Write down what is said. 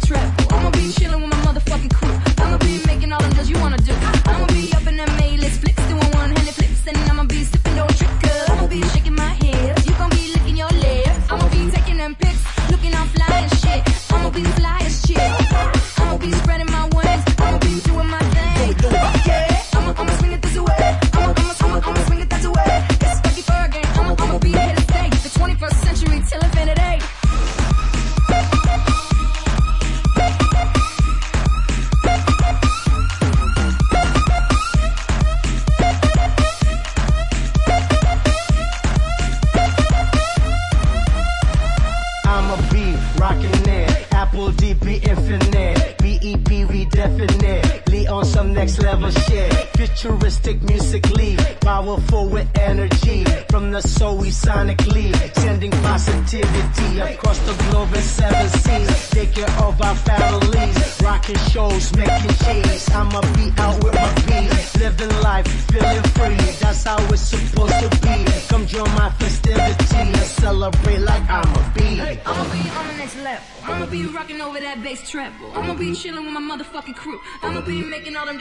treble. I'ma be chillin' with my motherfucking crew. I'ma be making all them deals you wanna do. I'ma be up in them A-list flicks, doing one-handed flips, and I'ma be sipping don't trip, cause I'ma be shaking my hips. You gon' be licking your lips. I'ma be taking them pics, looking all fly and shit. I'ma be fly as shit. I'ma be spreading my wings. I'ma be doing my thing. Yeah, I'ma swing it this way. I'ma swing it that way. It's Becky Ferg, I'ma be here to stay. The 21st century till infinity. I'ma be rockin' it. Apple DP infinite. BEP redefinite. Lee on some next level shit. Futuristic musically. Powerful with energy. From the soul we sonically. Sending positivity across the globe in 7 seas. Take care of our families. Rocking shows, making cheese. I'ma be out with my beat. Living life, feeling free. That's how it's supposed to be. Come join my festivity and celebrate like I'ma be. I'ma be on the next level. I'ma be rocking over that bass treble. I'ma be chilling with my motherfucking crew. I'ma be making all them